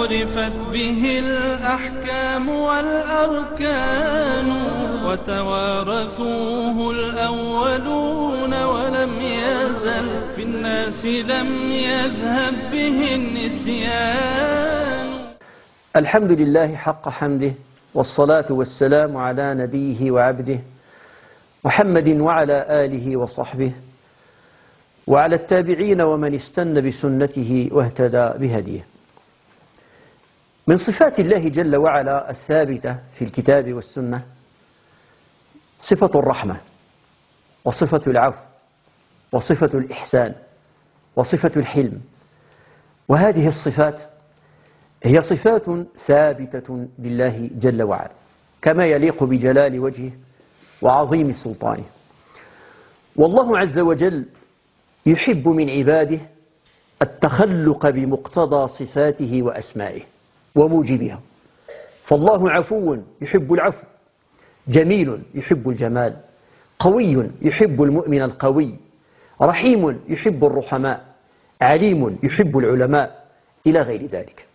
عرفت به الأحكام والأركان وتوارثوه الأولون ولم يزل في الناس لم يذهب به النسيان. الحمد لله حق حمده، والصلاة والسلام على نبيه وعبده محمد وعلى آله وصحبه وعلى التابعين ومن استنى بسنته واهتدى بهديه. من صفات الله جل وعلا الثابتة في الكتاب والسنة صفة الرحمة وصفة العفو وصفة الإحسان وصفة الحلم، وهذه الصفات هي صفات ثابتة لله جل وعلا كما يليق بجلال وجهه وعظيم سلطانه. والله عز وجل يحب من عباده التخلق بمقتضى صفاته وأسمائه وموجبها، فالله عفو يحب العفو، جميل يحب الجمال، قوي يحب المؤمن القوي، رحيم يحب الرحماء، عليم يحب العلماء، إلى غير ذلك.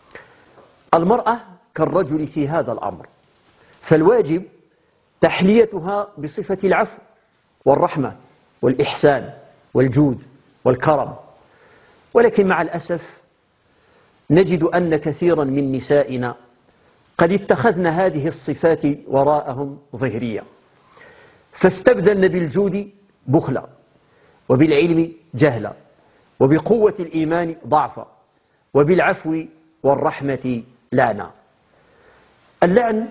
المرأة كالرجل في هذا الأمر، فالواجب تحليتها بصفة العفو والرحمة والإحسان والجود والكرم. ولكن مع الأسف نجد أن كثيرا من نسائنا قد اتخذن هذه الصفات وراءهم ظهرية، فاستبدلن بالجود بخلا، وبالعلم جهلا، وبقوة الإيمان ضعفا، وبالعفو والرحمة لعنا. اللعن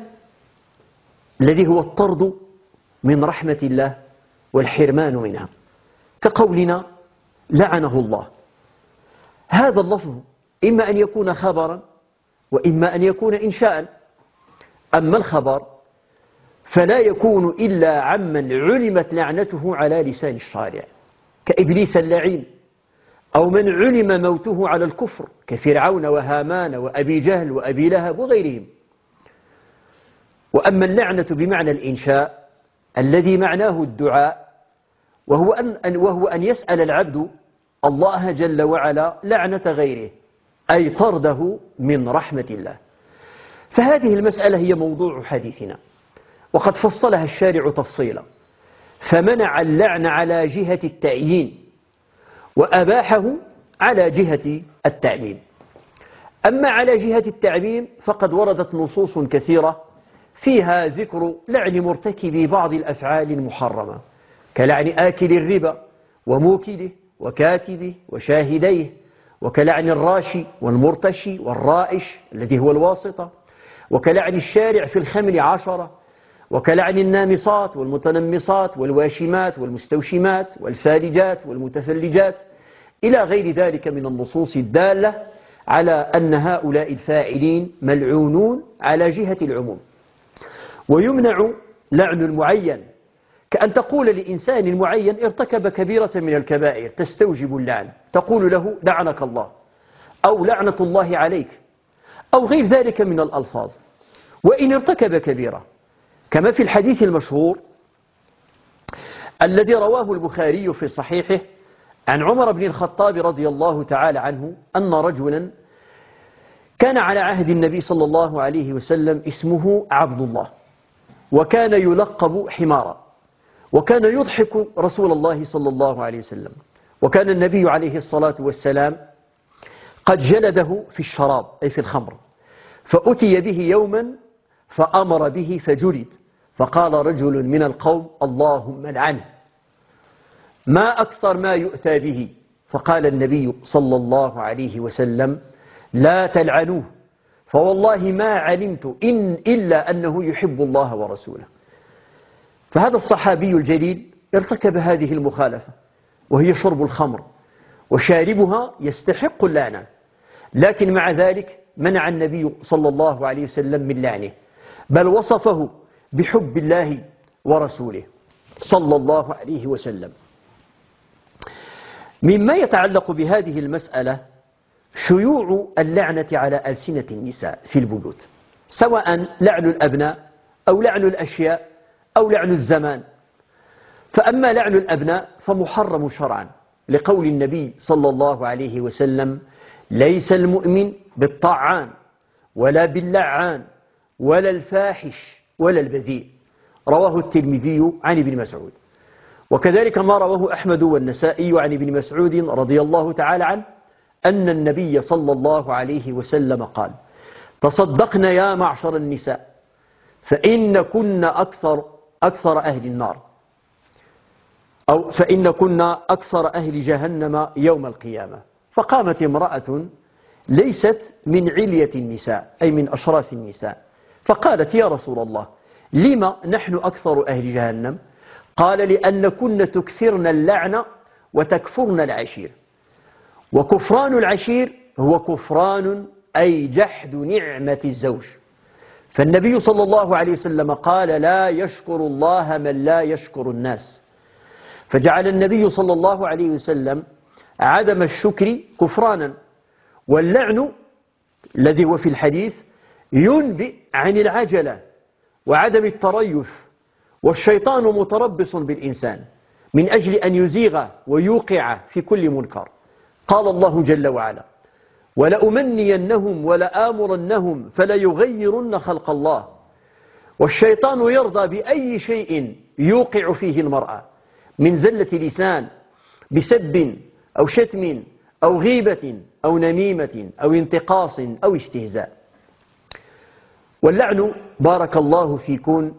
الذي هو الطرد من رحمة الله والحرمان منها، كقولنا لعنه الله. هذا اللفظ إما أن يكون خبرا وإما أن يكون إنشاء. أما الخبر فلا يكون إلا عمن علمت لعنته على لسان الشارع كإبليس اللعين، أو من علم موته على الكفر كفرعون وهامان وأبي جهل وأبي لهب وغيرهم. وأما اللعنة بمعنى الإنشاء الذي معناه الدعاء، وهو أن يسأل العبد الله جل وعلا لعنة غيره، أي طرده من رحمة الله. فهذه المسألة هي موضوع حديثنا، وقد فصلها الشارع تفصيلا، فمنع اللعن على جهة التعيين وأباحه على جهة التعميم. أما على جهة التعميم فقد وردت نصوص كثيرة فيها ذكر لعن مرتكبي بعض الأفعال المحرمة، كلعن آكل الربا وموكله وكاتبه وشاهديه، وكلعن الراشي والمرتشي والرائش الذي هو الواسطة، وكلعن الشارع في الخمر 10، وكلعن النامصات والمتنمصات والواشمات والمستوشمات والفالجات والمتفلجات، إلى غير ذلك من النصوص الدالة على أن هؤلاء الفاعلين ملعونون على جهة العموم. ويمنع لعن المعين، كأن تقول لإنسان معين ارتكب كبيرة من الكبائر تستوجب اللعن، تقول له لعنك الله أو لعنة الله عليك أو غير ذلك من الألفاظ. وإن ارتكب كبيرة، كما في الحديث المشهور الذي رواه البخاري في صحيحه عن عمر بن الخطاب رضي الله تعالى عنه أن رجلا كان على عهد النبي صلى الله عليه وسلم اسمه عبد الله، وكان يلقب حمارا، وكان يضحك رسول الله صلى الله عليه وسلم، وكان النبي عليه الصلاة والسلام قد جلده في الشراب أي في الخمر، فأتي به يوما فأمر به فجلد، فقال رجل من القوم اللهم لعنه، ما أكثر ما يؤتى به، فقال النبي صلى الله عليه وسلم لا تلعنوه، فوالله ما علمت إلا أنه يحب الله ورسوله. فهذا الصحابي الجليل ارتكب هذه المخالفة، وهي شرب الخمر، وشاربها يستحق اللعنة، لكن مع ذلك منع النبي صلى الله عليه وسلم من لعنه، بل وصفه بحب الله ورسوله صلى الله عليه وسلم. مما يتعلق بهذه المسألة شيوع اللعنة على ألسنة النساء في البيوت، سواء لعن الأبناء أو لعن الأشياء أو لعن الزمان. فأما لعن الأبناء فمحرم شرعا، لقول النبي صلى الله عليه وسلم ليس المؤمن بالطعان ولا باللعان ولا الفاحش ولا البذيء. رواه الترمذي عن ابن مسعود. وكذلك ما رواه أحمد والنسائي عن ابن مسعود رضي الله تعالى عنه أن النبي صلى الله عليه وسلم قال: تصدقن يا معشر النساء فإن كن أكثر أهل النار، أو فإن كنا أكثر أهل جهنم يوم القيامة. فقامت امرأة ليست من علية النساء أي من أشراف النساء، فقالت: يا رسول الله، لما نحن أكثر أهل جهنم؟ قال: لأن كن تكثرن اللعن وتكفرن العشير. وكفران العشير هو كفران أي جحد نعمة الزوج. فالنبي صلى الله عليه وسلم قال: لا يشكر الله من لا يشكر الناس. فجعل النبي صلى الله عليه وسلم عدم الشكر كفرانا. واللعن الذي هو في الحديث ينبئ عن العجلة وعدم التريث، والشيطان متربص بالإنسان من أجل أن يزيغ ويوقع في كل منكر. قال الله جل وعلا: ولأمنينهم ولآمرنهم فليغيرن خلق الله. والشيطان يرضى بأي شيء يوقع فيه المرأة من زلة لسان بسب أو شتم أو غيبة أو نميمة أو انتقاص أو استهزاء. واللعن بارك الله فيكم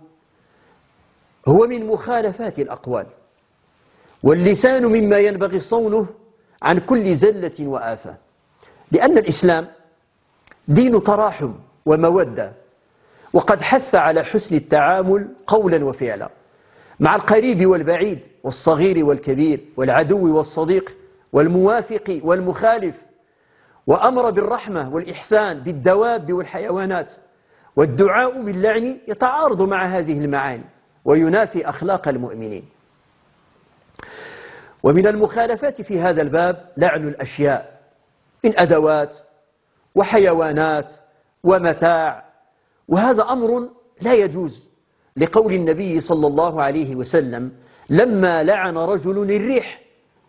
هو من مخالفات الأقوال، واللسان مما ينبغي صونه عن كل زلة وآفة، لأن الإسلام دين تراحم ومودة، وقد حث على حسن التعامل قولا وفعلا مع القريب والبعيد والصغير والكبير والعدو والصديق والموافق والمخالف، وأمر بالرحمة والإحسان بالدواب والحيوانات. والدعاء باللعن يتعارض مع هذه المعاني وينافي أخلاق المؤمنين. ومن المخالفات في هذا الباب لعن الأشياء من أدوات وحيوانات ومتاع، وهذا أمر لا يجوز، لقول النبي صلى الله عليه وسلم لما لعن رجل الريح،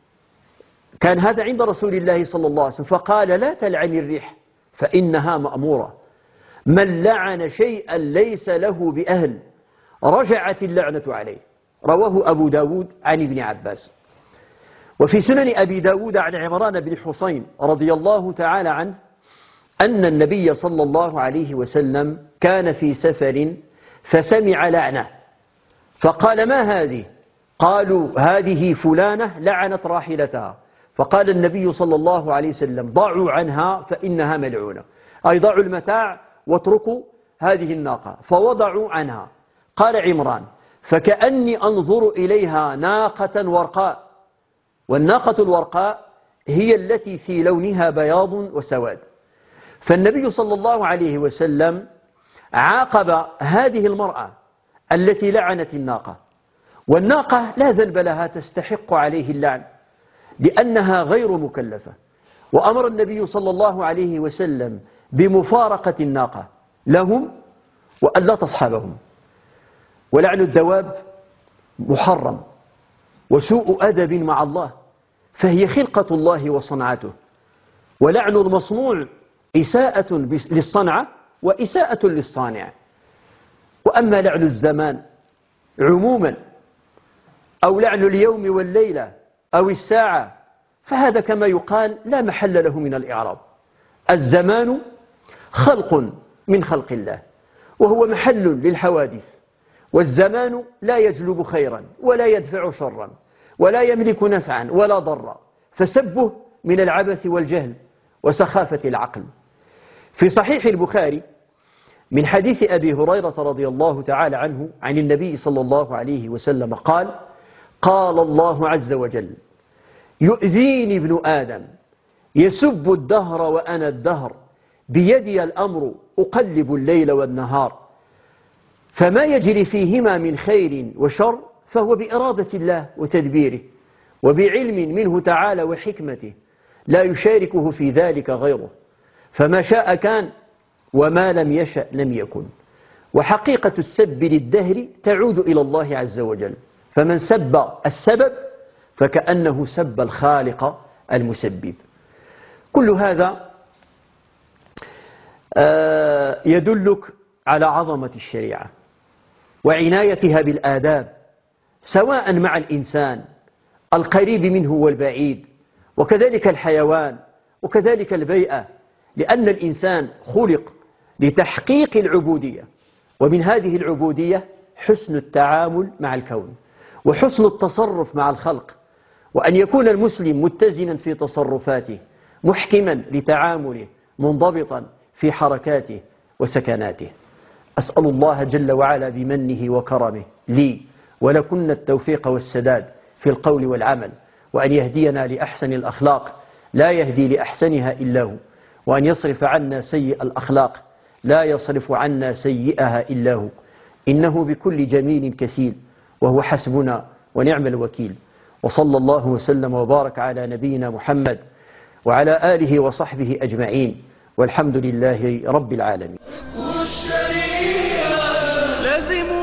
كان هذا عند رسول الله صلى الله عليه وسلم، فقال: لا تلعن الريح فإنها مأمورة. من لعن شيئا ليس له بأهل رجعت اللعنة عليه. رواه أبو داود عن ابن عباس. وفي سنن أبي داود عن عمران بن حسين رضي الله تعالى عنه أن النبي صلى الله عليه وسلم كان في سفر فسمع لعنة، فقال: ما هذه؟ قالوا: هذه فلانة لعنت راحلتها. فقال النبي صلى الله عليه وسلم: ضعوا عنها فإنها ملعونة، أي ضعوا المتاع واتركوا هذه الناقة. فوضعوا عنها. قال عمران: فكأني أنظر إليها ناقة ورقاء. والناقة الورقاء هي التي في لونها بياض وسواد. فالنبي صلى الله عليه وسلم عاقب هذه المرأة التي لعنت الناقة، والناقة لا ذنب لها تستحق عليه اللعن لأنها غير مكلفة. وأمر النبي صلى الله عليه وسلم بمفارقة الناقة لهم وأن لا تصحبهم. ولعن الدواب محرم وسوء أدب مع الله، فهي خلقة الله وصنعته. ولعن المصنوع إساءة للصنعة وإساءة للصانع. وأما لعن الزمان عموما أو لعن اليوم والليلة أو الساعة فهذا كما يقال لا محل له من الإعراب. الزمان خلق من خلق الله وهو محل للحوادث، والزمان لا يجلب خيرا ولا يدفع شرا ولا يملك نفعا ولا ضرا، فسبه من العبث والجهل وسخافة العقل. في صحيح البخاري من حديث أبي هريرة رضي الله تعالى عنه عن النبي صلى الله عليه وسلم قال: قال الله عز وجل: يؤذيني ابن آدم يسب الدهر وأنا الدهر بيدي الأمر أقلب الليل والنهار، فما يجري فيهما من خير وشر فهو بإرادة الله وتدبيره وبعلم منه تعالى وحكمته لا يشاركه في ذلك غيره، فما شاء كان وما لم يشأ لم يكن. وحقيقة السب للدهر تعود إلى الله عز وجل، فمن سب السبب فكأنه سب الخالق المسبب. كل هذا يدلك على عظمة الشريعة وعنايتها بالآداب، سواء مع الإنسان القريب منه والبعيد، وكذلك الحيوان، وكذلك البيئة، لأن الإنسان خلق لتحقيق العبودية، ومن هذه العبودية حسن التعامل مع الكون وحسن التصرف مع الخلق، وأن يكون المسلم متزنا في تصرفاته، محكما لتعامله، منضبطا في حركاته وسكناته. أسأل الله جل وعلا بمنه وكرمه لي ولكن التوفيق والسداد في القول والعمل، وأن يهدينا لأحسن الأخلاق لا يهدي لأحسنها إلا هو، وأن يصرف عنا سيء الأخلاق لا يصرف عنا سيئها إلا هو، إنه بكل جميل كثير، وهو حسبنا ونعم الوكيل. وصلى الله وسلم وبارك على نبينا محمد وعلى آله وصحبه أجمعين، والحمد لله رب العالمين. لازم